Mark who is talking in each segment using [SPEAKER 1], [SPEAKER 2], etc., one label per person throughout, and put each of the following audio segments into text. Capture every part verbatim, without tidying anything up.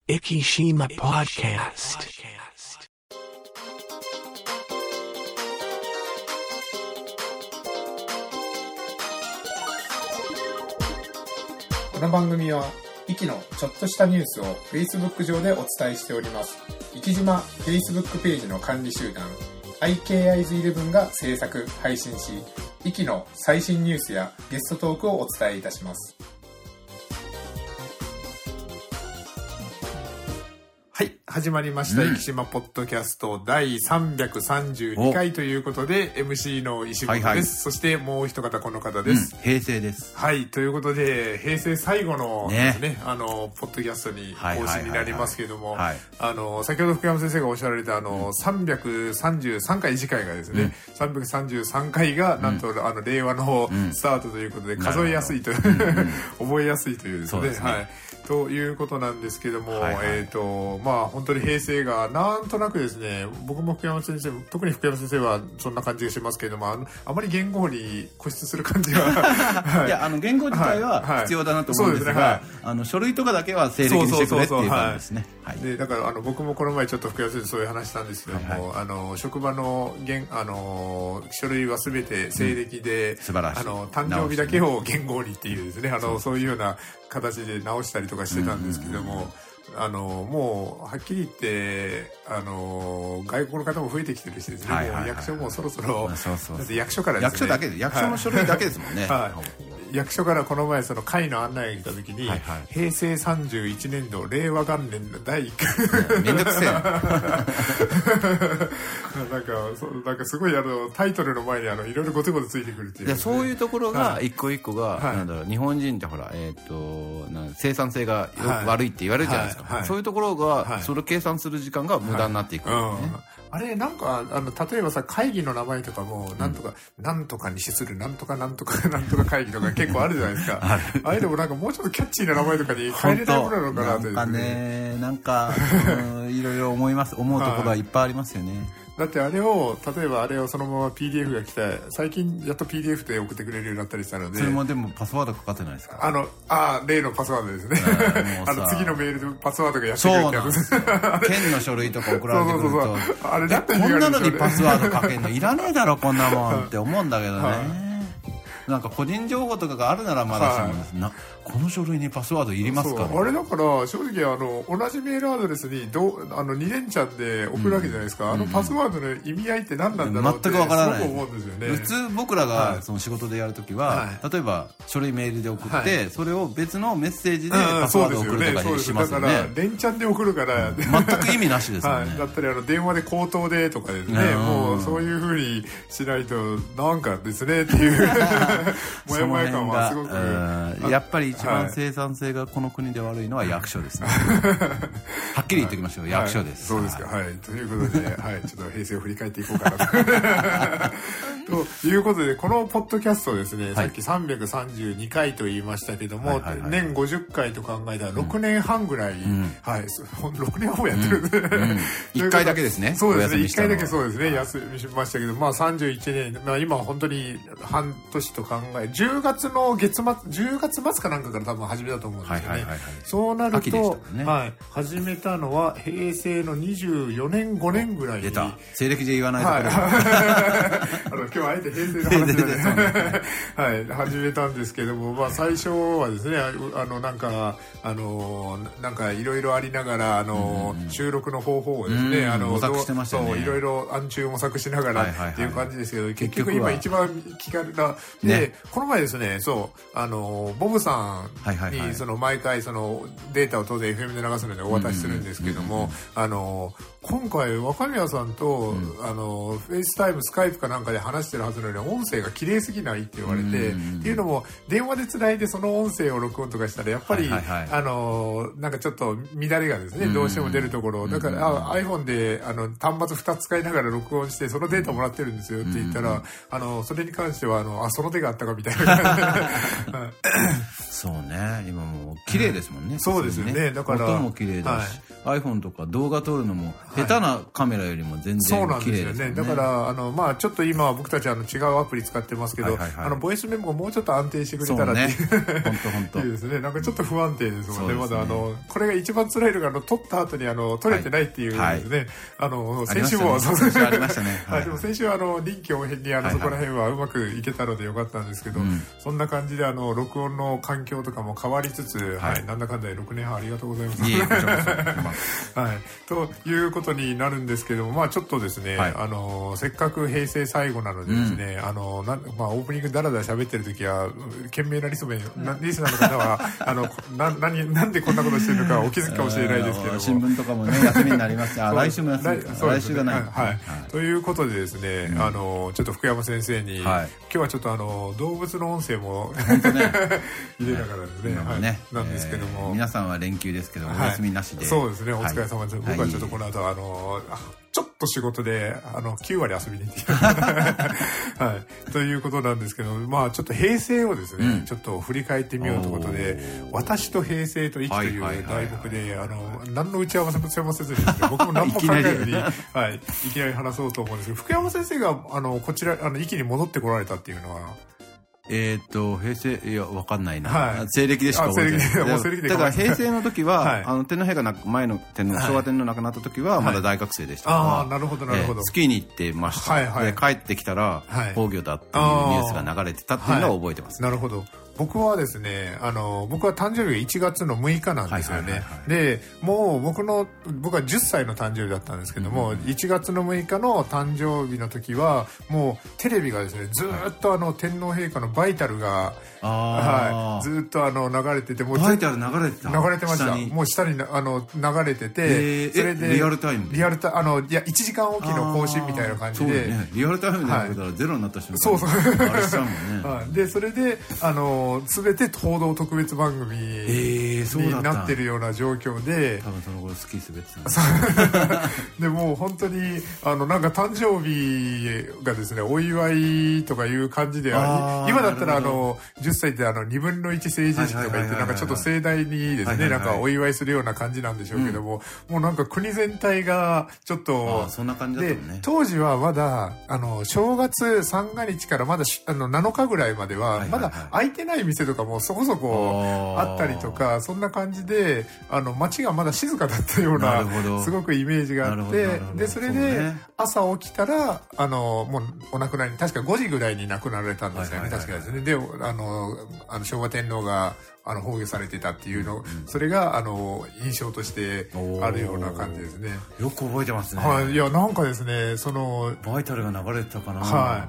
[SPEAKER 1] Ikishima Podcast。
[SPEAKER 2] この番組はイキのちょっとしたニュースを Facebook 上でお伝えしております。イキ島 Facebook ページの管理集団 アイケーアイズイレブン が制作・配信し、イキの最新ニュースやゲストトークをお伝えいたします。はい、始まりました、うん、生島ポッドキャストだいさんびゃくさんじゅうにかいということで エムシー の石本です、はいはい、そしてもう一方この方です、
[SPEAKER 3] うん、平成です。
[SPEAKER 2] はい、ということで平成最後のですね、ね、あのポッドキャストに更新になりますけれども、あの先ほど福山先生がおっしゃられたあの、うん、さんびゃくさんじゅうさんかい次回がですね、うん、さんびゃくさんじゅうさんかいがなんと、うん、あの令和のスタートということで、うん、数えやすいという、うん、覚えやすいというですね、そうですね、はい、ということなんですけども、はいはい、えっとまあ本当に平成がなんとなくですね、僕も福山先生、特に福山先生はそんな感じがしますけれども、あのあまり言語に固執する感じは、
[SPEAKER 3] はい、いやあの言語自体は必要だなと思うんですが、はいはい、あの書類とかだけは西暦にしてくれっていう感じですね。
[SPEAKER 2] でだからあの僕もこの前ちょっと福山先生そういう話したんですけども、はいはい、あの職場の言あの書類は全て西暦で、うん、素晴らしい、あの誕生日だけを言語にっていうですね、あのそういうような形で直したりとかしてたんですけども、うんうんうん、あのもうはっきり言ってあの外国の方も増えてきてるしですね、はいはいはい、もう役所もそろそろ、そうそうそう、だって役所からですね、
[SPEAKER 3] 役所だけで役所の書類だけですもんね、
[SPEAKER 2] はい、役所からこの前その会の案内が来た時に、はいはい、平成さんじゅういちねんど令和元年のだいいっかい
[SPEAKER 3] めんどくせえなんか
[SPEAKER 2] そうなんかすごいあのタイトルの前にあのいろいろごてごてついてくるっていう、ね、
[SPEAKER 3] いやそういうところが一個一個が、はい、なんだろう、日本人ってほら、えー、とな生産性が悪いって言われるじゃないですか、はいはいはい、そういうところが、はい、それを計算する時間が無駄になっていく、はい、ね、うん、
[SPEAKER 2] あれなんかあの例えばさ、会議の名前とかもなんとか、うん、なんとかに資するなんとかなんとかなんとか会議とか結構あるじゃないですかあ, あれでもなんかもうちょっとキャッチーな名前とかに変えれないものなのかなという、
[SPEAKER 3] なんかね、なんかいろいろ思います思うところはいっぱいありますよね、はい、
[SPEAKER 2] だってあれを例えばあれをそのまま ピーディーエフ が来て、最近やっと ピーディーエフ で送ってくれるようになったりしたので、
[SPEAKER 3] それもでもパスワードかかってないですか、
[SPEAKER 2] あのあ例のパスワードですねあの次のメールでパスワードがやってくれるやつ、
[SPEAKER 3] そうなんです県の書類とか送られてくると、そうそうそうそう、あれだって
[SPEAKER 2] こ
[SPEAKER 3] んなのにパスワードかけんのいらねえだろこんなもんって思うんだけどね、はい、なんか個人情報とかがあるならまだしもです、はい、なこの書類にパスワードいりますか、ね、
[SPEAKER 2] あれだから正直あの同じメールアドレスにどあのに連チャンで送るわけじゃないですか、うん、あのパスワードの意味合いって何なんだろうって
[SPEAKER 3] 全くわからない、
[SPEAKER 2] すごく思うんですよね。
[SPEAKER 3] 普通僕らがその仕事でやるときは、はい、例えば書類メールで送って、はい、それを別のメッセージでパスワードを送るとかにしますよね。
[SPEAKER 2] だから連チャンで送るから、うん、
[SPEAKER 3] 全く意味なしですよね、はい、
[SPEAKER 2] だったりあの電話で口頭でとかですね、うん、もうそういう風にしないとなんかですねっていうもやもや感はすごく、
[SPEAKER 3] やっぱり一番生産性がこの国で悪いのは役所ですねはっきり言っておきましょう、はい、役所です、
[SPEAKER 2] はい、そうですか、はい、ということで、はい、ちょっと平成を振り返っていこうかなとということで、このポッドキャストですね、はい、さっきさんびゃくさんじゅうにかいと言いましたけども、はいはいはい、年ごじゅっかいと考えたらろくねんはんぐらい、うん、はい、ろくねんはんもやってるんで、うんうん、
[SPEAKER 3] いっかいだけですね、
[SPEAKER 2] そうですね、いっかいだけそうですね、休みしましたけど、まあさんじゅういちねん、まあ、今本当に半年と考え、じゅうがつの月末、じゅうがつ末かなんかから多分始めたと思うんですよね、はいはいはいはい、そうなると、ね、はい、始めたのは平成のにじゅうよねんごねんぐらいに、
[SPEAKER 3] 出た西暦で言わないところ、はい、
[SPEAKER 2] あの今日はあえて平成の話で、ねはい、始めたんですけども、まあ、最初はですね、あのなんかあのなんかいろいろありながらあの、うんうん、収録の方法をですね、あの
[SPEAKER 3] 模索してましたね、
[SPEAKER 2] そういろいろ暗中模索しながらっていう感じですけど、はいはいはい、結局今一番気軽なで、ね、この前ですね、そうあのボブさんに、はいはいはい、その毎回そのデータを当然 エフエム で流すのでお渡しするんですけども、うんうんうんうん、あの今回若宮さんと、うん、あのフェイスタイムスカイプかなんかで話してるはずなのに音声が綺麗すぎないって言われて、うんうんうん、っていうのも電話でつないでその音声を録音とかしたらやっぱり、はいはいはい、あのなんかちょっと乱れがですね、うんうん、どうしても出るところだから、うんうん、あ iPhone であの端末ふたつ使いながら録音してそのデータもらってるんですよって言ったら、うんうん、あのそれに関してはあのあその手があったかみたいな感じで
[SPEAKER 3] そうね、今もう綺麗ですもんね、うん、
[SPEAKER 2] そうですよね。だから
[SPEAKER 3] 音も綺麗だし、はい、iPhone とか動画撮るのも下手なカメラよりも全然綺麗ですもんね。そうなんですよね。
[SPEAKER 2] だからあの、まあ、ちょっと今は僕たちあの違うアプリ使ってますけど、はいはいはい、あのボイスメモがもうちょっと安定してくれたらっていう、ね、本当本当いいですね。なんかちょっと不安定ですもんね。まだあのこれが一番辛いのがあの撮った後にあの撮れてないっていうですね、はいはい、あの先週もそうですね。ありましたね。はい、でも先週あの臨機応変にあの、はいはい、そこら辺はうまくいけたのでよかったんですけど、うん、そんな感じであの録音の環境とかも変わりつつ、はいはい、なんだかんだでろくねんはんありがとうございます。いいはい、ということになるんですけども、まあちょっとですね、はい、あのせっかく平成最後なのでですね、うん、あのなまあオープニングだらだら喋ってる時は懸命なリスメリスナーの方はあのな何なんでこんなことしてるのかお気づきかもしれないですけども、
[SPEAKER 3] 新聞とかもね休みになりますし、あ来週も休みか、来週がない、
[SPEAKER 2] はいはい、ということでですね、うん、あのちょっと福山先生に、はい、今日はちょっとあの動物の音声も本当、ね、入れながらですね、はいね、なんですけども、
[SPEAKER 3] えー、皆さんは連休ですけど、はい、お休みなしで、
[SPEAKER 2] そうですね、お疲れ様です、はい、僕はちょっとこの後あのちょっと仕事であのきゅうわり遊びに行ってきた、はい、ということなんですけど、まあちょっと平成をですね、うん、ちょっと振り返ってみようということで、私と平成と息という題目で、あの何の打ち合わせもせずにですね、僕も何も考えずにはい、いきなり話そうと思うんですけど、福山先生があのこちらあの息に戻ってこられたっていうのは。
[SPEAKER 3] えっと平成いやわかんないな、はい、西暦でしか覚えてない。だから平成の時は、はい、あの天皇陛下な前の天皇、はい、昭和天皇亡くなった時はまだ大学生でしたから、はい、ああなるほどなるほど、えー、スキーに行ってました、はいはい、で帰ってきたら、はい、崩御だっていうニュースが流れてたっていうのを覚えてます、ね、
[SPEAKER 2] はい、なるほど。僕はですね、あの僕は誕生日がいちがつのむいかなんですよね。でもう僕の僕はじゅっさいの誕生日だったんですけども、うん、いちがつのむいかの誕生日の時はもうテレビがですねずっとあの天皇陛下のバイタルが、はい、ずっとあの流れてて、もう
[SPEAKER 3] バイタル流れてた、
[SPEAKER 2] 流れてました。もう下にあの流れてて、
[SPEAKER 3] えー、それでリアルタイム
[SPEAKER 2] リアルタあのいやいちじかんおきの更新みたいな感じで、
[SPEAKER 3] ね、リアルタイムでやったらゼロになった瞬間、
[SPEAKER 2] そうそうあれしちゃうもんね、はい、でそれであの全て報道特別番組になってるような状況で、
[SPEAKER 3] 多分その頃スキー滑ってた
[SPEAKER 2] でもう本当にあのなんか誕生日がですねお祝いとかいう感じで、今だったらあのじゅっさいってあのにぶんのいち成人式とか言ってなんかちょっと盛大にですねなんかお祝いするような感じなんでしょうけども、うん、もうなんか国全体がちょっと、
[SPEAKER 3] あそんな感じだったね。
[SPEAKER 2] で当時はまだあの正月三が日からまだあのなのかぐらいまではまだ開いてない店とかもそこそこあったりとか、そんな感じであの街がまだ静かだったようなすごくイメージがあって、でそれで朝起きたらあのもうお亡くなりに確かごじぐらいに亡くなられたんですよね、確かですね。であのあの昭和天皇があの崩御されてたっていうの、うん、それがあの印象としてあるような感じですね。
[SPEAKER 3] よく覚えてますね。
[SPEAKER 2] はい、いやなんかですねその
[SPEAKER 3] バイタルが流れてたかな。
[SPEAKER 2] はい。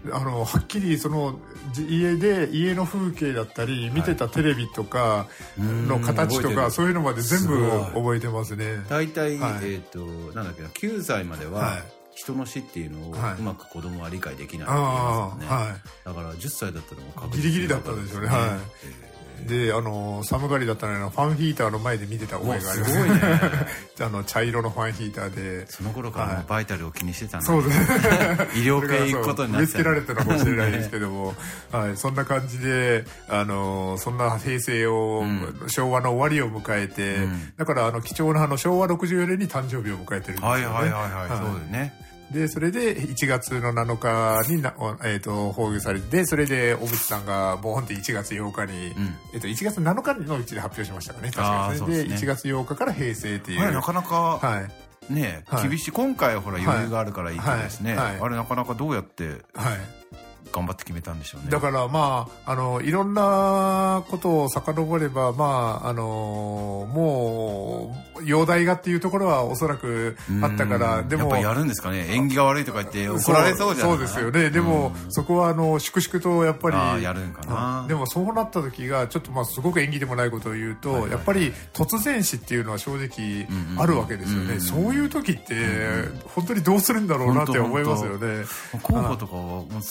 [SPEAKER 2] あのはっきりその家で家の風景だったり見てたテレビとかの形とか、はい、そういうのまで全部覚えてますね。
[SPEAKER 3] 大体、はい、えっとなんだっけなきゅうさいまでは、はい、人の死っていうのをうまく子供は理解できないって言いますよね、はい、だからじゅっさいだったらもう確実に
[SPEAKER 2] ギリギリだったんですよね、はい、えーであの寒がりだったのにファンヒーターの前で見てた覚えがあります。すごいねあの茶色のファンヒーターで
[SPEAKER 3] その頃からバイタルを気にしてたんだ、
[SPEAKER 2] そうです
[SPEAKER 3] 医療系行くことになって
[SPEAKER 2] 植え付けられたのかもしれないですけども、はい、そんな感じであのそんな平成を、うん、昭和の終わりを迎えて、うん、だからあの貴重なあの昭和ろくじゅうよねんに誕生日を迎えてるんですよね。
[SPEAKER 3] はいはいはいはい、はい、そうですね。
[SPEAKER 2] でそれでいちがつのなのかにな、えー、と崩御されて、それで小渕さんがボーンっていちがつようかに、うん、えー、といちがつなのかのうちで発表しましたかね、確かに、ね、で, でいちがつようかから平成っていう、
[SPEAKER 3] はい、なかなか、はいね、はい、厳しい。今回はほら余裕があるからいいけどですね、はいはいはい、あれなかなかどうやって、はい頑張って決めたんでしょうね。
[SPEAKER 2] だからまああのいろんなことを遡ればまああのもう容体がっていうところはおそらくあったから、でも
[SPEAKER 3] やっぱやるんですかね。縁起が悪いとか言って怒られそうじゃない。
[SPEAKER 2] そうですよね。でもそこはあの粛々とやっぱり
[SPEAKER 3] あやるんかな。
[SPEAKER 2] でもそうなった時がちょっとまあすごく縁起でもないことを言うと、はいはいはい、やっぱり突然死っていうのは正直あるわけですよね。うんうんうん、そういう時って本当にどうするんだろうなって思いますよね。
[SPEAKER 3] 候補とかはもうすでに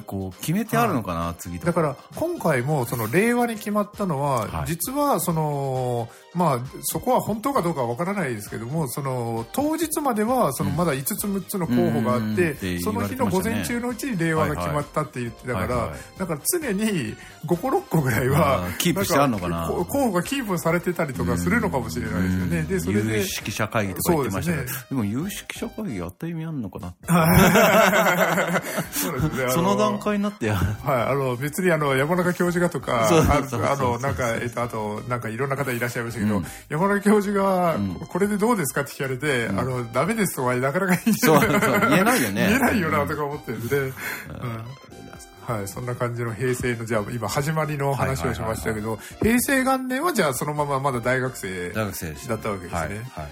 [SPEAKER 3] こう決めてあるのかな、次と
[SPEAKER 2] か。だから今回もその令和に決まったのは、はい、実はそのまあそこは本当かどうかはわからないですけども、その当日まではそのまだいつつむっつの候補があって、うん、その日の午前中のうちに令和が決まったって言ってたから、はいはい、だから常にごころっこぐらいは
[SPEAKER 3] キープしてあるのかな、
[SPEAKER 2] 候補がキープされてたりとかするのかもしれないですよね。でそれで
[SPEAKER 3] 有識者会議とか言ってましたけど、 で,、ね、でも有識者会議やった意味あるのかなそうですね、その段階になってはい、
[SPEAKER 2] あの別にあの山中教授がとかあのなんかえっとあとなんかいろんな方いらっしゃいましたけど、うん、山中教授が、うん、これでどうですかって聞かれて、うん、あのダメですとはなかなか言えない、そうそう言えないよね言えないよなとか思ってるんで、うんうんはい、そんな感じの平成のじゃあ今始まりの話をしましたけど、平成元年はじゃあそのまままだ大学生だったわけですね。はいはい、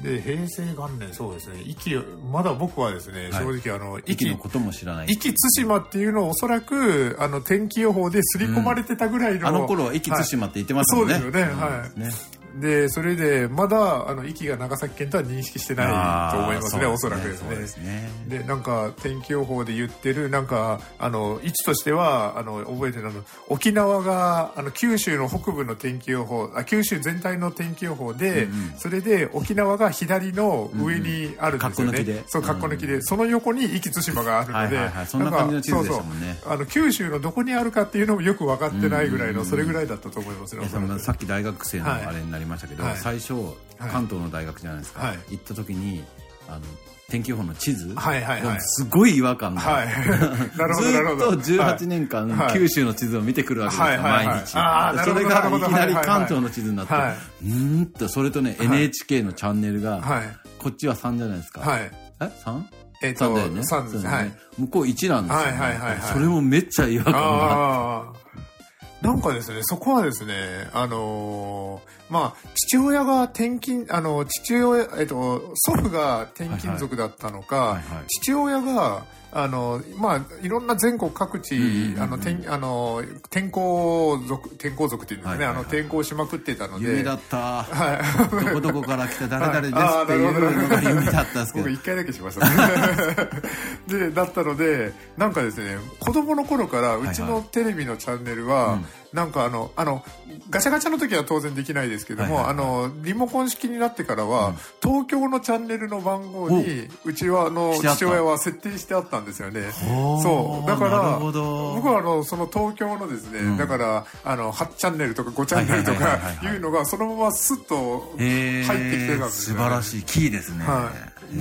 [SPEAKER 2] で平成元年そうですね、壱岐まだ僕はですね、はい、正直あの
[SPEAKER 3] 壱岐のことも知らない。
[SPEAKER 2] 壱岐対馬っていうのをおそらくあの天気予報で刷り込まれてたぐらいの、
[SPEAKER 3] うん、あの頃は壱岐対馬って言ってましたもんね。
[SPEAKER 2] はい、そうですよね。うん、はい。ねでそれでまだあの壱岐が長崎県とは認識してないと思いますね、おそらくですね。ですね。でなんか天気予報で言ってるなんかあの位置としてはあの覚えてるの沖縄があの九州の北部の天気予報あ九州全体の天気予報で、うんうん、それで沖縄が左の上にあるんですよね。うんうん、そう括弧抜きで、うん、その横に壱岐対馬があるので、はいはいはい、
[SPEAKER 3] そんな感じの地図でしたもんね。
[SPEAKER 2] そうそうあの九州のどこにあるかっていうのもよく分かってないぐらいの、うんうん、それぐらいだったと思いますね。
[SPEAKER 3] さっき大学生のあれになりましたけど、はい、最初関東の大学じゃないですか、はい、行った時にあの天気予報の地図、はいはいはい、すごい違和感が、はい、なるほどなるほどずっとじゅうはちねんかん、はい、九州の地図を見てくるわけですよ、はいはいはい、毎日、はいはい、それがいきなり関東の地図になって、はいはい、うんとそれとね、はい、エヌエイチケー のチャンネルが、はい、こっちはさんじゃないですか、はい、え さん? えー、さんだよね。さんですね、はい、向こういちなんですよね、はいはいはいはい、それもめっちゃ違和感があって、
[SPEAKER 2] なんかですね、そこはですね、あのー、まあ、父親が転勤、あの、父親、えっと、祖父が転勤族だったのか、はいはいはいはい、父親が、あの、まあ、いろんな全国各地、うんうんうん、あの、転、あの、転校族、転校族っていうんですね、はいはいはい、あの、転校しまくってたので。
[SPEAKER 3] 夢だった。はい。どこどこから来た誰々ですっていうのが夢だったんですけど。
[SPEAKER 2] 僕一回だけしましたね。で、だったので、なんかですね、子供の頃からうちのテレビのチャンネルは、はいはいうんなんかあの、あの、ガチャガチャの時は当然できないですけども、はいはいはい、あの、リモコン式になってからは、うん、東京のチャンネルの番号に、うちはあの、父親は設定してあったんですよね。そう。だから、僕はあの、その東京のですね、うん、だから、あの、はちチャンネルとかごチャンネルとかいうのが、そのままスッと入ってきてたんですよね。
[SPEAKER 3] 素晴らしい。キーですね。はい。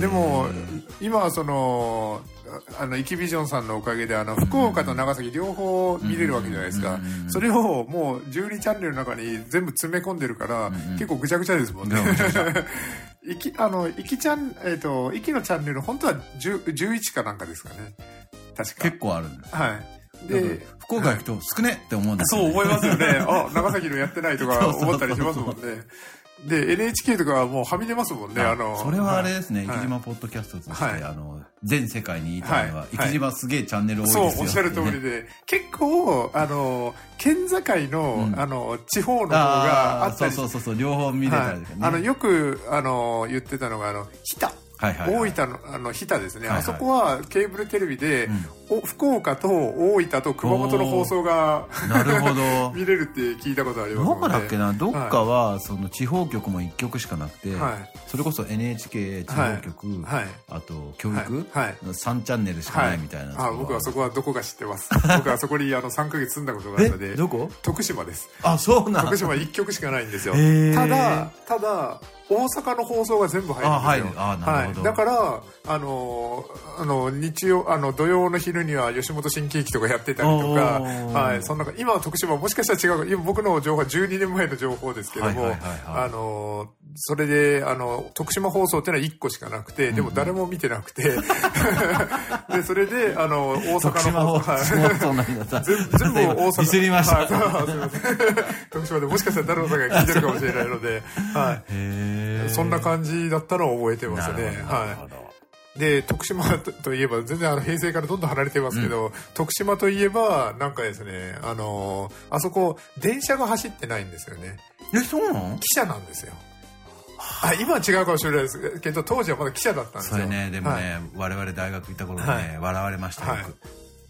[SPEAKER 2] でも、今はその、あの、イキビジョンさんのおかげで、あの、福岡と長崎両方見れるわけじゃないですか。それをもうじゅうにチャンネルの中に全部詰め込んでるから、結構ぐちゃぐちゃですもんね。イキ、あの、イキチャン、えっと、イキのチャンネル、本当はじゅう、じゅういちかなんかですかね。確か。
[SPEAKER 3] 結構あるんです。
[SPEAKER 2] はい。で、
[SPEAKER 3] 福岡行くと少ねって思うんですよ
[SPEAKER 2] ね。そう思いますよね。あ、長崎のやってないとか思ったりしますもんね。で エヌエイチケー とかはもうはみ出ますもんね。あの
[SPEAKER 3] それはあれですね、生島ポッドキャストとして、はい、あの全世界に言いたいのは、生島すげえチャンネル多いですよ、ね、
[SPEAKER 2] そうおっしゃる通りで、結構あの県境の、うん、あの地方の方があったり、
[SPEAKER 3] そうそうそうそう両方見れたりとかね、
[SPEAKER 2] はい、あのよくあの言ってたのがあの日田はいはいはい、大分のあの日田ですね、はいはい、あそこはケーブルテレビで、うん、福岡と大分と熊本の放送が
[SPEAKER 3] なるほど
[SPEAKER 2] 見れるって聞いたことありますので、
[SPEAKER 3] どこだっけな、どっかはその地方局もいっきょくしかなくて、はい、それこそ エヌエイチケー 地方局、はい、あと教育、はいはい、さんチャンネルしかないみたいな、
[SPEAKER 2] はい、あ僕はそこはどこか知ってます僕はそこにあのさんかげつ住んだことがあるので
[SPEAKER 3] どこ
[SPEAKER 2] 徳島です。
[SPEAKER 3] あ、そうなん
[SPEAKER 2] 徳島いっきょくしかないんですよ。ただただ大阪の放送が全部入るんですよ。
[SPEAKER 3] あ、はい、あ、なるほど。
[SPEAKER 2] はい、だからあのあの日曜あの土曜の昼には吉本新喜劇とかやってたりとか、はい、そんな今は徳島もしかしたら違う、今僕の情報はじゅうにねんまえの情報ですけども、あのそれであの徳島放送ってのはいっこしかなくて、でも誰も見てなくて、うんうん、でそれであの大阪の放送全部大阪
[SPEAKER 3] ミスりました、
[SPEAKER 2] はい、すいません徳島でもしかしたら誰もさんが聞いてるかもしれないので、はい、へそんな感じだったのを覚えてますね。はい。で徳島といえば全然あの平成からどんどん離れてますけど、うん、徳島といえばなんかですね、あのあそこ電車が走ってないんですよね。
[SPEAKER 3] え、そうなの？
[SPEAKER 2] 汽車なんですよ。あ、今は違うかもしれないですけど当時はまだ汽車だったんですよ。
[SPEAKER 3] それね、でもね、はい、我々大学行った頃ね、はい、笑われましたよく、はい、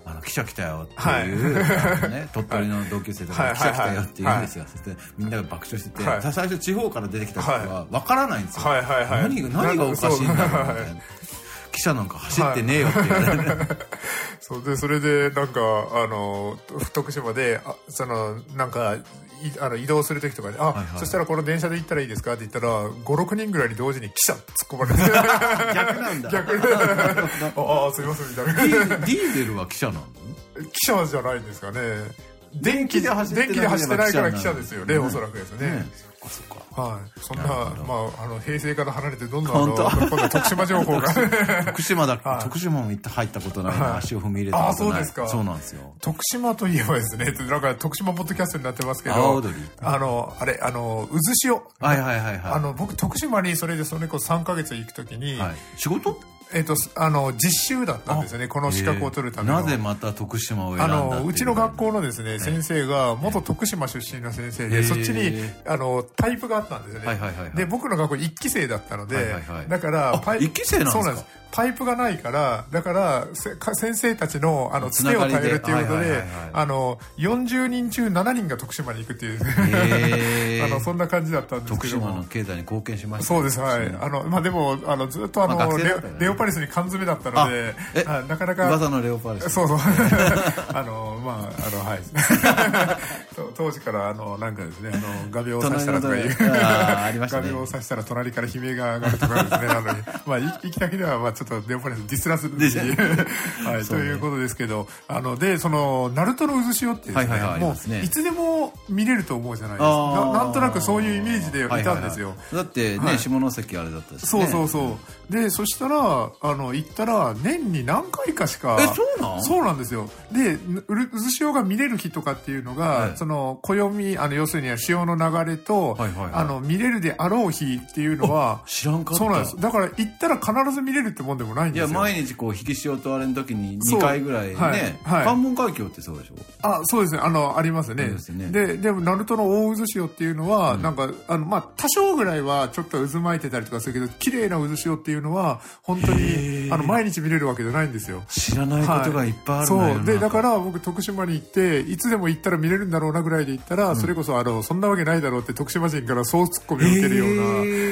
[SPEAKER 3] あの記者来たよっていう、はい、ね、鳥取の同級生とか記者来たよって言うんですよ、はい、そしてみんなが爆笑してて、はい、最初地方から出てきた人は分からないんですよ、はいはいはい、何, 何がおかしいんだろうみたいな、記者なんか走ってねえよって言われて、はい、
[SPEAKER 2] そうで、それでなんかあの徳島であそのなんかあの移動する時とかに、あ、はいはい、そしたらこの電車で行ったらいいですかって言ったらご、ろくにんぐらいに同時に記者って突っ込まれて
[SPEAKER 3] 逆なんだ。
[SPEAKER 2] 逆でああすいませんみたいな。
[SPEAKER 3] ディーゼルは記者なの？
[SPEAKER 2] 記者じゃないんですかね。電気で走ってないから記者ですよね、おそらくですよね。ね、そっかそっか。はい。そんな、まあ、あの、平成から離れてどんどんあの、今度徳島情報が。
[SPEAKER 3] 徳島だ、はい、徳島も行って入ったことないな、足を踏み入れたことない。あ、そうですか。そうなんですよ。
[SPEAKER 2] 徳島といえばですね、なんか徳島ポッドキャストになってますけど、あの、あれ、あの、渦潮。
[SPEAKER 3] はいはいはいはい。
[SPEAKER 2] あの、僕、徳島にそれでそれこそさんかげつ行くときに、はい、
[SPEAKER 3] 仕事？
[SPEAKER 2] えっと、あの、実習だったんですよね、この資格を取るための。
[SPEAKER 3] なぜまた徳島を選んだっていう？
[SPEAKER 2] あの、うちの学校のですね、先生が、元徳島出身の先生で、そっちに、あの、タイプがあったんですよね。はいはいはい。で、僕の学校いっき生だったので、だから、
[SPEAKER 3] パイプ。いっき生なんですか？そうなんです。
[SPEAKER 2] パイプがないから、だから、先生たちの、あの、つてを頼るっていうことで、あの、よんじゅうにん中しちにんが徳島に行くっていう、あの、そんな感じだったんですけども。
[SPEAKER 3] 徳島の経済に貢献しました。
[SPEAKER 2] そうです、はい。あの、まあ、でも、あの、ずっとあの、レオパレスに缶詰だったので、なかなか。
[SPEAKER 3] 噂のレオパレス。
[SPEAKER 2] そうそう。あの、まあ、あの、はい。当時から、あの、なんかですね、あの、画鋲を刺したらとかいう。画鋲を刺したら隣から悲鳴が上がるとかですね、あの、まあ、生きたけでは、まあ、ちょっとレオパレスディスらするし、はい、ということですけど、あの、で、その、ナルトの渦潮ってですね、もう、いつでも見れると思うじゃないですか。なんとなくそういうイメージでいたんですよ。
[SPEAKER 3] だってね、下関あれだったし。
[SPEAKER 2] そうそうそう。で、そしたら、あの、行ったら、年に何回かしか。
[SPEAKER 3] え、そうなん？
[SPEAKER 2] そうなんですよ。で、渦潮が見れる日とかっていうのが、その、暦、あの、要するに潮の流れと、あの、見れるであろう日っていうのは、
[SPEAKER 3] 知らんかった。
[SPEAKER 2] そうなんです。だから、行ったら必ず見れるってもんでもないんですよ。
[SPEAKER 3] いや、毎日こう、引き潮とあれの時ににかいぐらいね、関門海峡ってそうでしょ？
[SPEAKER 2] あ、そうですね。あの、ありますね。で、でも、ナルトの大渦潮っていうのは、なんか、あの、まあ、多少ぐらいはちょっと渦巻いてたりとかするけど、綺麗な渦潮っていうのは、本当に、あの、毎日見れるわけじゃないんですよ。
[SPEAKER 3] 知らないことがいっぱいあるんだよな。
[SPEAKER 2] そう。で、だから僕、徳島に行って、いつでも行ったら見れるんだろうなぐらいで行ったら、それこそ、あの、そんなわけないだろうって徳島人からそうツッコミを受けるような。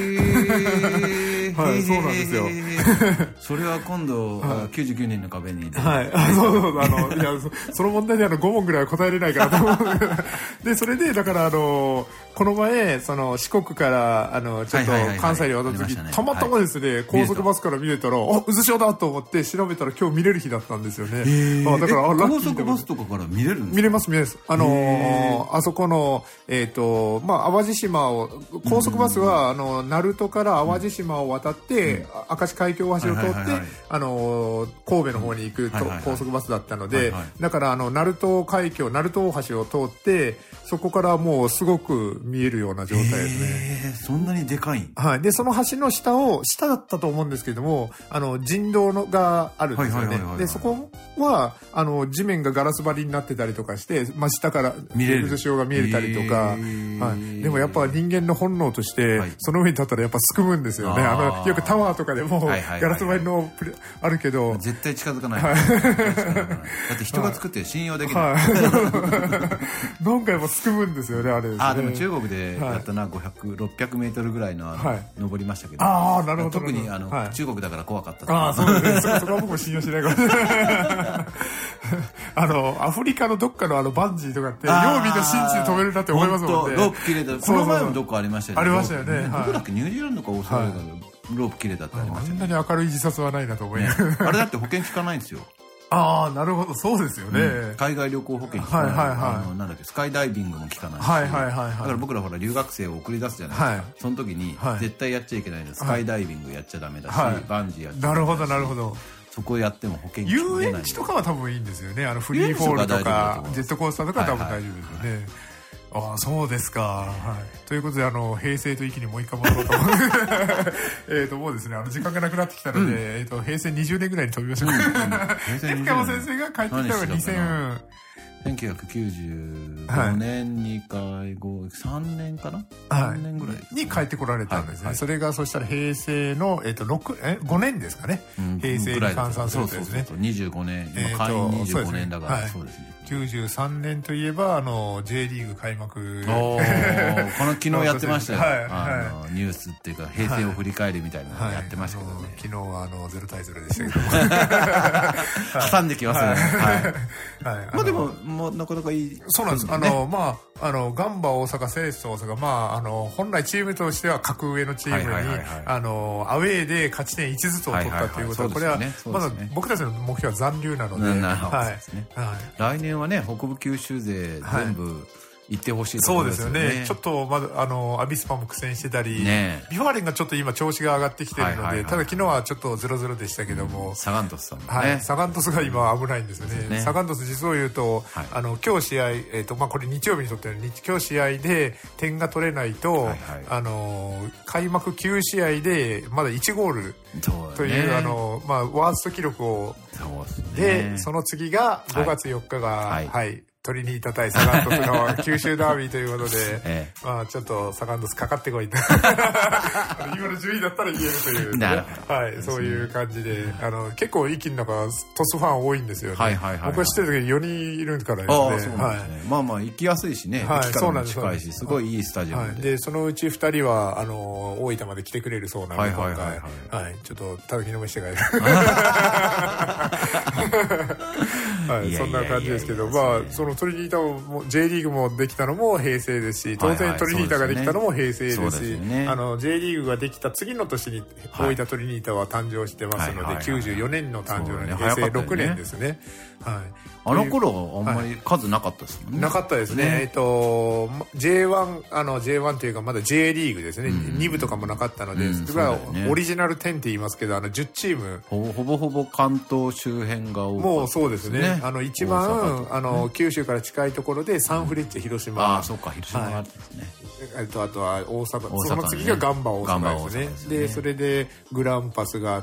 [SPEAKER 2] はい、そうなんですよ。
[SPEAKER 3] それは今度、きゅうじゅうきゅうねんの壁に。
[SPEAKER 2] はい。そうそう、あの、いや、その問題であの、ごもんぐらいは答えれないからと思う。で、それで、だから、あの、この前、その、四国から、あの、ちょっと関西に渡った時、たまたまですね、高速バスから見れたら、あ、渦潮だと思って調べたら今日見れる日だったんですよね。
[SPEAKER 3] あ、だから、あ、ラッキー。高速バスとかから見れるんですか？
[SPEAKER 2] 見れます、見れます。あの、あそこの、えっと、まあ、淡路島を、高速バスは、あの、鳴門から淡路島を渡って、明石海峡大橋を通って、あの、神戸の方に行く高速バスだったので、だから、あの、鳴門海峡、鳴門大橋を通って、そこからもうすごく見えるような状態ですね。
[SPEAKER 3] えー、そんなにでかい？
[SPEAKER 2] はい。で、その橋の下を、下だったと思うんですけども、あの、人道のがあるんですよね。で、そこは、あの、地面がガラス張りになってたりとかして、真下から渦潮が見えたりとか、はい。でもやっぱ人間の本能として、はい、その上に立ったらやっぱすくむんですよね。あの、よくタワーとかでも、ガラス張りのプレ、あるけど。
[SPEAKER 3] 絶対近づかない。はい、だって人が作って信用できない。は
[SPEAKER 2] い、なんかやっぱすくむんですよね、あれですね。
[SPEAKER 3] あ、でも中国でやったな、ごひゃく、ろっぴゃくメートルぐらいの、あの、はい、登りましたけど。
[SPEAKER 2] ああ、なるほど。
[SPEAKER 3] 特に、あの、はい、中国だから怖かった。
[SPEAKER 2] ああ、そうですね。そこは僕も信用しないから。あの、アフリカのどっかのあの、バンジーとかって、ようみんな信じて止めるなって思いますもんね。
[SPEAKER 3] ロープ切れた。この前もどっかありましたよね。
[SPEAKER 2] ありましたよね。
[SPEAKER 3] どこだっけ、ニュージーランドかオーストラリアかロープ切れたってありましたね。
[SPEAKER 2] あんなに明るい自殺はないなと思います。
[SPEAKER 3] あれだって保険効かないんですよ。
[SPEAKER 2] ああ、なるほど、そうですよね。
[SPEAKER 3] うん、海外旅行保険効かない。はいはいはい。あの、なんだっけ、スカイダイビングも効かないし。はいはいはい、はい。だから僕らほら留学生を送り出すじゃないですか。はい、その時に、絶対やっちゃいけないの。スカイダイビングやっちゃダメだし、はい、バンジーやっちゃダメだし。なるほどなるほど。そこやっても保険効かない。
[SPEAKER 2] 遊園地とかは多分いいんですよね。あの、フリーフォールとか、ジェットコースターとかは多分大丈夫ですよね。はいはい、ああ、そうですか。はい。ということで、あの、平成と一気にもう一回戻ろうと思う。えっと、もうですね、あの、時間がなくなってきたので、うん、えっと、平成にじゅうねんぐらいに飛びましょう。うんうん、平成にじゅうねん。深山先生が帰ってきたのがにせん、
[SPEAKER 3] せんきゅうひゃくきゅうじゅうごねんにかいご、さんねんかな、
[SPEAKER 2] はい、
[SPEAKER 3] さんねんぐらい、
[SPEAKER 2] ね、に帰ってこられたんですね、はいはい、それがそしたら平成の、えー、とろくえごねんですかね、うん、平成に換算するとですね、そうそうそう、
[SPEAKER 3] にじゅうごねん、今会員にじゅうごねんだから、そうですね、
[SPEAKER 2] きゅうじゅうさんねんといえばあの J リーグ開幕、
[SPEAKER 3] おこの昨日やってましたよ、はい、あのニュースっていうか平成を振り返りみたいなのやってましたけどね、はい、
[SPEAKER 2] 昨日はあのゼロ対ゼロでしたけども
[SPEAKER 3] 挟んできますね、
[SPEAKER 2] はいはい、
[SPEAKER 3] まあでももうなかなかいい、
[SPEAKER 2] そうなんです、あのまああのガンバ大阪、セレッソ大阪、まああの本来チームとしては格上のチームにあのアウェーで勝ち点いちずつを取ったということは、これはまだ僕たちの目標は残留なので、
[SPEAKER 3] 来年はね北部九州勢全部行ってほしいところですよね。
[SPEAKER 2] そうですよね。ちょっとまだあのアビスパも苦戦してたり、ね、ビファーレンがちょっと今調子が上がってきてるので、はいはいはい、ただ昨日はちょっとゼロゼロでしたけども、うん、
[SPEAKER 3] サガン鳥栖さんもね、
[SPEAKER 2] はい、サガン鳥栖が今危ないんですよね。ね、サガン鳥栖実を言うと、はい、あの今日試合、えーとまあ、これ日曜日にとっての今日試合で点が取れないと、はいはい、あの開幕きゅうしあいでまだいちゴールという、ね、あのまあワースト記録を、そうですね、でその次がごがつよっかが、はい、はい、トリニータ対サガン鳥栖の九州ダービーということで、ええ、まあちょっとサガン鳥栖かかってこいと今の順位だったら言えるという、ね、はい、そういう感じで、あの結構一気になんかトスファン多いんですよね。はいはいはいはい、僕は知ってる時よにんいるからですね。ああ、そうなんですね。はい、ま
[SPEAKER 3] あまあ行きやすいしね。はい、駅からも近いし、すごいいいスタジアムで。はい、
[SPEAKER 2] でそのうちふたりはあの大分まで来てくれるそうなので、今回、はいはいはい、ちょっと叩きのめして帰る。はい、そんな感じですけど、まあそのトリニータも J リーグもできたのも平成ですし、当然トリニータができたのも平成ですし、あの J リーグができた次の年に大分トリニータは誕生してますので、きゅうじゅうよねんの誕生なので平成ろくねんですね。はい。
[SPEAKER 3] あの頃はあんまり数なかったですもんね。
[SPEAKER 2] なかったですね。えっと ジェイワン あの ジェイワン というかまだ J リーグですね。に部とかもなかったので、それはオリジナルじゅうって言いますけど、あのじゅうチーム
[SPEAKER 3] ほぼほぼ関東周辺が多かった。
[SPEAKER 2] もうそうですね。あの一番あの九州から近いところでサンフレッチェ広島。
[SPEAKER 3] ああ、そうか、広島があるんですね。
[SPEAKER 2] えっとあとは大阪、その次がガンバ大阪ですね。でそれでグランパスがあって、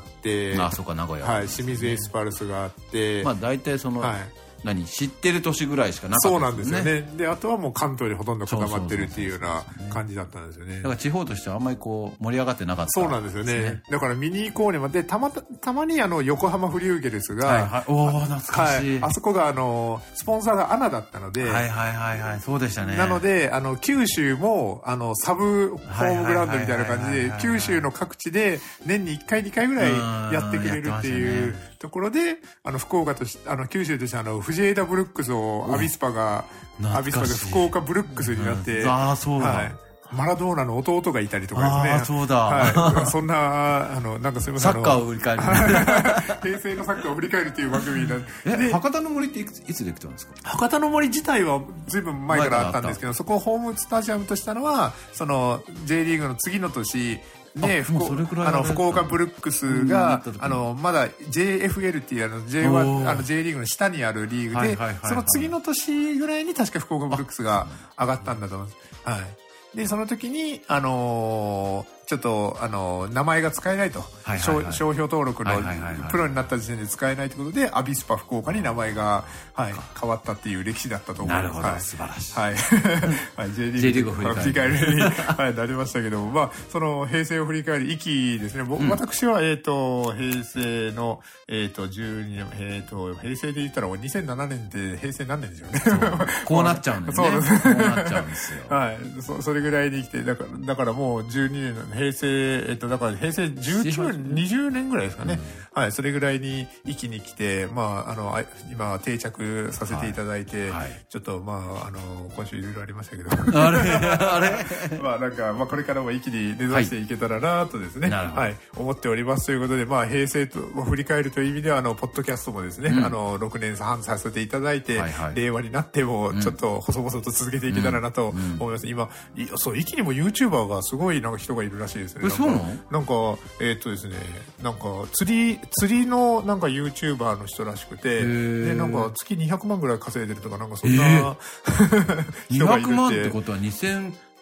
[SPEAKER 3] あ、そうか、名古屋。
[SPEAKER 2] はい、清水エスパルスがあって、
[SPEAKER 3] まあ大体その。何知ってる年ぐらいしかなかった
[SPEAKER 2] ですね。そうなんですよね。であとはもう関東にほとんど固まってるっていうような感じだったんですよね。
[SPEAKER 3] だから地方としてはあんまりこう盛り上がってなかった、
[SPEAKER 2] ね。そうなんですよね。だから見に行こうねまでたまたまにあの横浜フリューゲルスが、
[SPEAKER 3] はいはい、おお懐かしい、はい、
[SPEAKER 2] あそこがあのスポンサーがアナだったので、
[SPEAKER 3] はいはいはいはい、そうでしたね。
[SPEAKER 2] なのであの九州もあのサブホームグラウンドみたいな感じで九州の各地で年にいっかいにかいぐらいやってくれるっていう。ところであの福岡としあの九州としてあの藤枝ブルックスをアビスパがアビスパで福岡ブルックスになって、
[SPEAKER 3] うん、ああそうだ、はい、
[SPEAKER 2] マラドーナの弟がいたりとかですね。
[SPEAKER 3] ああそうだ、
[SPEAKER 2] はい、そんなあのなんかすみません、
[SPEAKER 3] サッカーを振り返る
[SPEAKER 2] 平成のサッカーを振り返るっていう番組で
[SPEAKER 3] え博多の森っていついつできたんですか。
[SPEAKER 2] 博多の森自体はずいぶん前からあったんですけど、そこをホームスタジアムとしたのはその J リーグの次の年で福あの福岡ブルックスがあのまだ ジェイエフエル っていうあの J ワン あの J リーグの下にあるリーグで、その次の年ぐらいに確か福岡ブルックスが上がったんだと思います。はい。でその時にあのーちょっとあの名前が使えないと、商標登録のプロになった時点で使えないということでアビスパ福岡に名前が、はい、変わったっていう歴史だったと思います。
[SPEAKER 3] なるほど、はい、素晴らしい。
[SPEAKER 2] はい、はい、J リーグを振り返りに、はい、なりましたけども、まあその平成を振り返り一期ですね。僕、うん、私はえっ、ー、と平成のえっ、ー、とじゅうにねんえっ、ー、と平成で言ったらにせんななねんって平成何年でしょうね。
[SPEAKER 3] こうなっちゃうんですね。そうです。こうなっちゃうんですよ。
[SPEAKER 2] はい、そそれぐらいに来てだからだからもうじゅうにねんの平成、えっと、だから平成じゅうきゅうねん、にじゅうねんぐらいですかね。うん、はい、それぐらいに一気に来て、まあ、あの、今定着させていただいて、はいはい、ちょっと、まあ、あの、今週いろいろありましたけど。
[SPEAKER 3] あれあれ
[SPEAKER 2] まあ、なんか、まあ、これからも一気に根ざしていけたらなとですね、はい、はい、思っておりますということで、まあ、平成を振り返るという意味では、あの、ポッドキャストもですね、うん、あの、ろくねんはんさせていただいて、はいはい、令和になっても、ちょっと細々と続けていけたらなと思います。うんうん、今、そう、一気にも YouTuber がすごいなんか人がいるらしいですね。
[SPEAKER 3] そうなの？
[SPEAKER 2] なんかえー、っとですねなんか釣り釣りのなんか YouTuber の人らしくて、でなんか月にひゃくまんぐらい稼いでるとかなんかそんな、えー、
[SPEAKER 3] 人がいるってにひゃくまんってことはにせん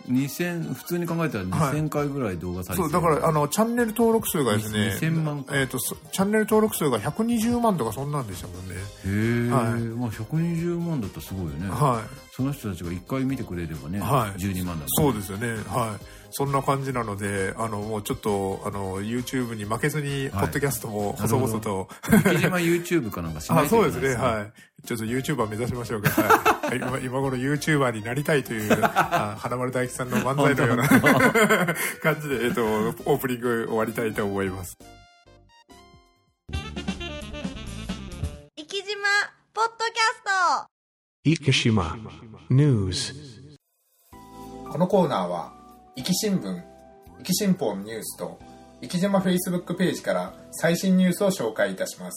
[SPEAKER 3] にせん、普通に考えたらにせんかいぐらい動画再生、
[SPEAKER 2] はい、そう、だからあのチャンネル登録数がですね、
[SPEAKER 3] にせんまん
[SPEAKER 2] えーと、チャンネル登録数がひゃくにじゅうまんとかそんなんでしたもんね。
[SPEAKER 3] へえ、はい、まあひゃくにじゅうまんだったらすごいよね。はい。その人たちがいっかい見てくれればね、はい、じゅうにまんだもんね。
[SPEAKER 2] そうですよね。はい。そんな感じなので、あのもうちょっとあの YouTube に負けずにポッドキャストも細々と、
[SPEAKER 3] はい、池島 YouTube かなんかしないといけないですね。
[SPEAKER 2] あ、そうですね。はい。ちょっと YouTuber 目指しましょうか。はい、今, 今頃 YouTuber になりたいという花丸大吉さんの漫才のような感じで、えっと、オープニング終わりたいと思います。
[SPEAKER 4] 生島ポッドキャスト
[SPEAKER 1] 生島ニュース。
[SPEAKER 2] このコーナーは生き新聞、生き新報ニュースと生島 Facebook ページから最新ニュースを紹介いたします。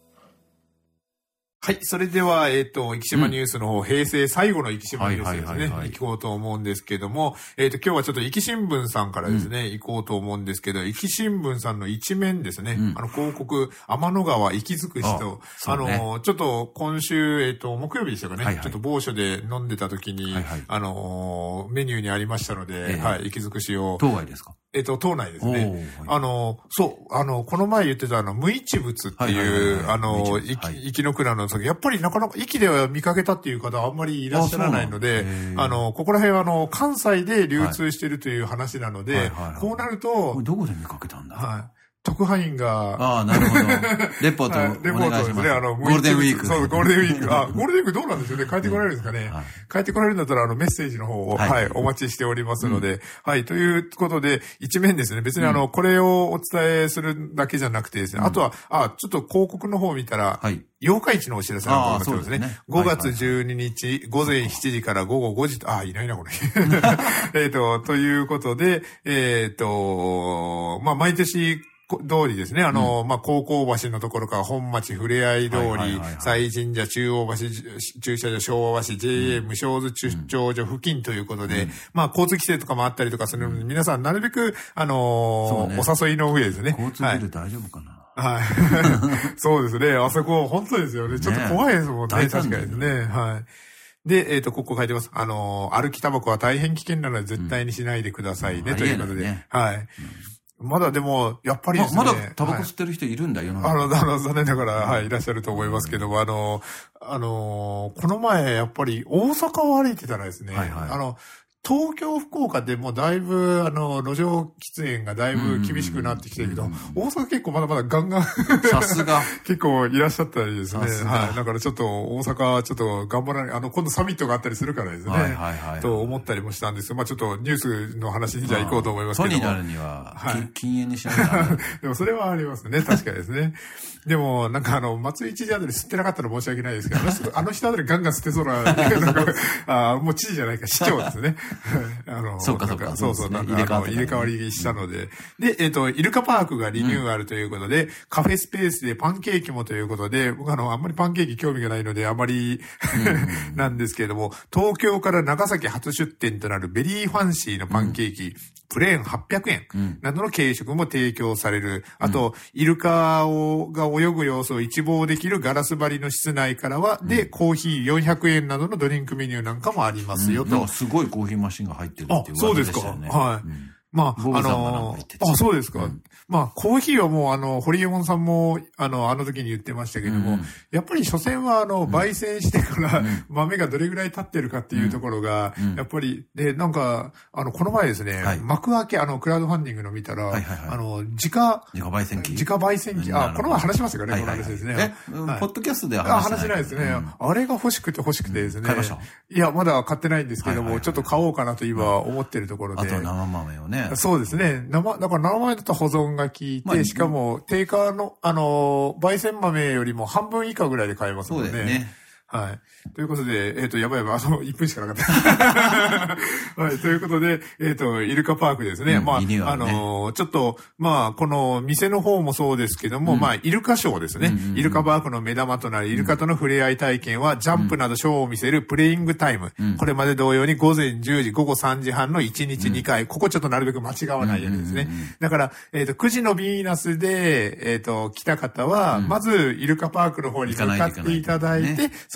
[SPEAKER 2] はい。それでは、えっと、生島ニュースの方、うん、平成最後の生島ニュースですね。行こうと思うんですけども、えっと、今日はちょっと生き新聞さんからですね、うん、行こうと思うんですけど、生き新聞さんの一面ですね、うん、あの、広告、天の川息づくしと、あ, あの、ね、ちょっと今週、えっと、木曜日でしたかね、はいはい、ちょっと某所で飲んでた時に、はいはい、あの、メニューにありましたので、えー、はい、息づくしを。
[SPEAKER 3] 当該ですか？
[SPEAKER 2] えっと、島内ですね。あの、そう、あの、この前言ってたあの、無一物っていう、あの、生きの蔵の時、やっぱりなかなか、息では見かけたっていう方はあんまりいらっしゃらないので、あ, あの、ここら辺はあの、関西で流通してるという話なので、はいはいはいはい、こうなると、
[SPEAKER 3] どこで見かけたんだ？
[SPEAKER 2] はい。特派員が。
[SPEAKER 3] ああ、なるほど。レポート、はい、レポートですね。あの、ゴールデンウィーク。
[SPEAKER 2] そう、ゴールデンウィーク。あ、ゴールデンウィークどうなんですよね。帰ってこられるんですかね。はい、帰ってこられるんだったら、あの、メッセージの方を、はい、はい、お待ちしておりますので、うん、はい、ということで、一面ですね。別にあの、うん、これをお伝えするだけじゃなくてですね、うん、あとは、あ、ちょっと広告の方を見たら、はい、八日市のお知らせなんかもですね。ですね。ごがつじゅうににち、午前しちじから午後ごじと、あ、いないな、これ。えっと、ということで、えっと、まあ、毎年、通りですね。あの、うん、まあ、高校橋のところから本町ふれあい通り、西神社、中央橋、駐車場、昭和橋、ジェイエー 無償図出張所付近ということで、うん、まあ、交通規制とかもあったりとかするので、皆さんなるべく、あのーね、お誘いの上ですね。
[SPEAKER 3] 交通規制大丈夫かな？
[SPEAKER 2] はい。そうですね。あそこ、本当ですよね。ちょっと怖いですもんね。ね、確かにですね。はい。で、えっと、ここ書いてます。あのー、歩きタバコは大変危険なので絶対にしないでくださいね、うん、ということで。ね、はい。うんまだでも、やっぱりですね。
[SPEAKER 3] ま, まだタバコ吸ってる人いるんだよ、
[SPEAKER 2] はい、あの、あの、残念ながら、はい、いらっしゃると思いますけども、あの、あの、この前、やっぱり大阪を歩いてたらですね、はいはい、あの、東京、福岡でもだいぶ、あの、路上喫煙がだいぶ厳しくなってきてるけど、大阪結構まだまだガンガン
[SPEAKER 3] さすが。
[SPEAKER 2] 結構いらっしゃったりですね。はい。だからちょっと大阪、ちょっと頑張らない、あの、今度サミットがあったりするからですね。はいはいはい。と思ったりもしたんですけど、まあちょっとニュースの話にじゃあ行こうと思いますけども。
[SPEAKER 3] そうになるには、はい、禁煙にしないと。
[SPEAKER 2] でもそれはありますね。確かにですね。でも、なんかあの、松井知事あたり吸ってなかったら申し訳ないですけど、あの人、あの人あたりガンガン吸ってそうな、なんか、あもう知事じゃないか、市長ですね。あの、
[SPEAKER 3] そうかそうか。
[SPEAKER 2] そうそう、なんか、入れ替わり、入れ替わりしたので。で、えっと、イルカパークがリニューアルということで、カフェスペースでパンケーキもということで、僕あの、あんまりパンケーキ興味がないので、あまりなんですけれども、東京から長崎初出店となるベリーファンシーのパンケーキ、プレーンはっぴゃくえんなどの軽食も提供される。あと、イルカをが泳ぐ様子を一望できるガラス張りの室内からは、で、コーヒーよんひゃくえんなどのドリンクメニューなんかもありますよと。
[SPEAKER 3] すごいコーヒーマシンが入ってるっていう
[SPEAKER 2] 噂でしたよね。あ、そうですか。はい。うんまあ、あのー、あ、そうですか。うん、まあ、コーヒーはもう、あの、ホリエモンさんも、あの、あの時に言ってましたけども、うん、やっぱり所詮は、あの、焙煎してから豆がどれぐらい経ってるかっていうところが、うん、やっぱり、で、なんか、あの、この前ですね、はい、幕開け、あの、クラウドファンディングの見たら、はいはいはい、あの、自家、
[SPEAKER 3] 自家焙煎機
[SPEAKER 2] 自家焙煎機、あ、この前話しましたかね、はいはいはい、この話ですね。
[SPEAKER 3] え、はい、ポッドキャストでは
[SPEAKER 2] 話してないですね、うん。あれが欲しくて欲しくてですね。
[SPEAKER 3] 買いました？
[SPEAKER 2] いや、まだ買ってないんですけども、はいはいはいはい、ちょっと買おうかなと今思ってるところで。
[SPEAKER 3] あと生豆をね。
[SPEAKER 2] そうですね。生、だから生豆だと保存が効いて、まあ、しかも定価の、あの、焙煎豆よりも半分以下ぐらいで買えますので、ね。そうだよね。はい。ということで、えっと、やばいやばい、あといっぷんしかなかった。はい。ということで、えっと、イルカパークですね。うん、まあ、ね、あの、ちょっと、まあ、この店の方もそうですけども、うん、まあ、イルカショーですね、うんうんうん。イルカパークの目玉となるイルカとの触れ合い体験は、ジャンプなどショーを見せるプレイングタイム。うん、これまで同様に午前じゅうじ、午後さんじはんのいちにちにかい。うん、ここちょっとなるべく間違わないようにですね。うんうんうんうん、だから、えっと、くじのヴィーナスで、えっと、来た方は、うん、まず、イルカパークの方に向かっていただいて、そ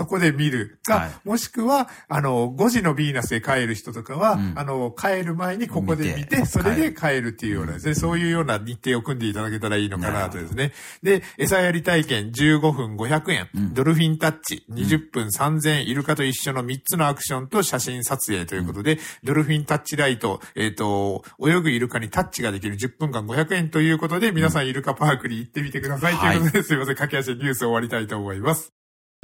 [SPEAKER 2] こで見るか、はい、もしくは、あの、ごじのヴィーナスへ帰る人とかは、うん、あの、帰る前にここで見て、それで帰るっていうようなですね、そういうような日程を組んでいただけたらいいのかなとですね。で、餌やり体験じゅうごふんごひゃくえん、うん、ドルフィンタッチにじゅっぷんさんぜんえん、イルカと一緒のみっつのアクションと写真撮影ということで、うん、ドルフィンタッチライト、えっと、泳ぐイルカにタッチができるじゅっぷんかんごひゃくえんということで、皆さんイルカパークに行ってみてください、うん、ということで、すいません、駆け足でニュースを終わりたいと思います。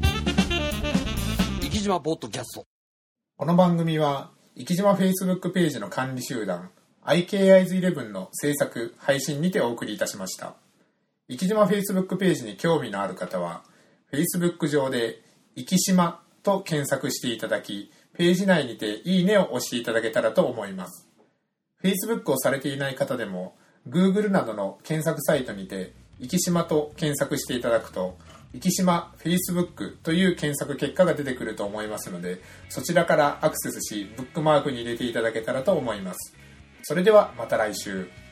[SPEAKER 5] 生島ポッドキャスト。
[SPEAKER 2] この番組は、生島 Facebook ページの管理集団、アイケーアイズイレブン の制作、配信にてお送りいたしました。生島 Facebook ページに興味のある方は、Facebook 上で、生島と検索していただき、ページ内にていいねを押していただけたらと思います。Facebook をされていない方でも、Google などの検索サイトにて、生島と検索していただくと、生島 Facebook という検索結果が出てくると思いますので、そちらからアクセスし、ブックマークに入れていただけたらと思います。それではまた来週。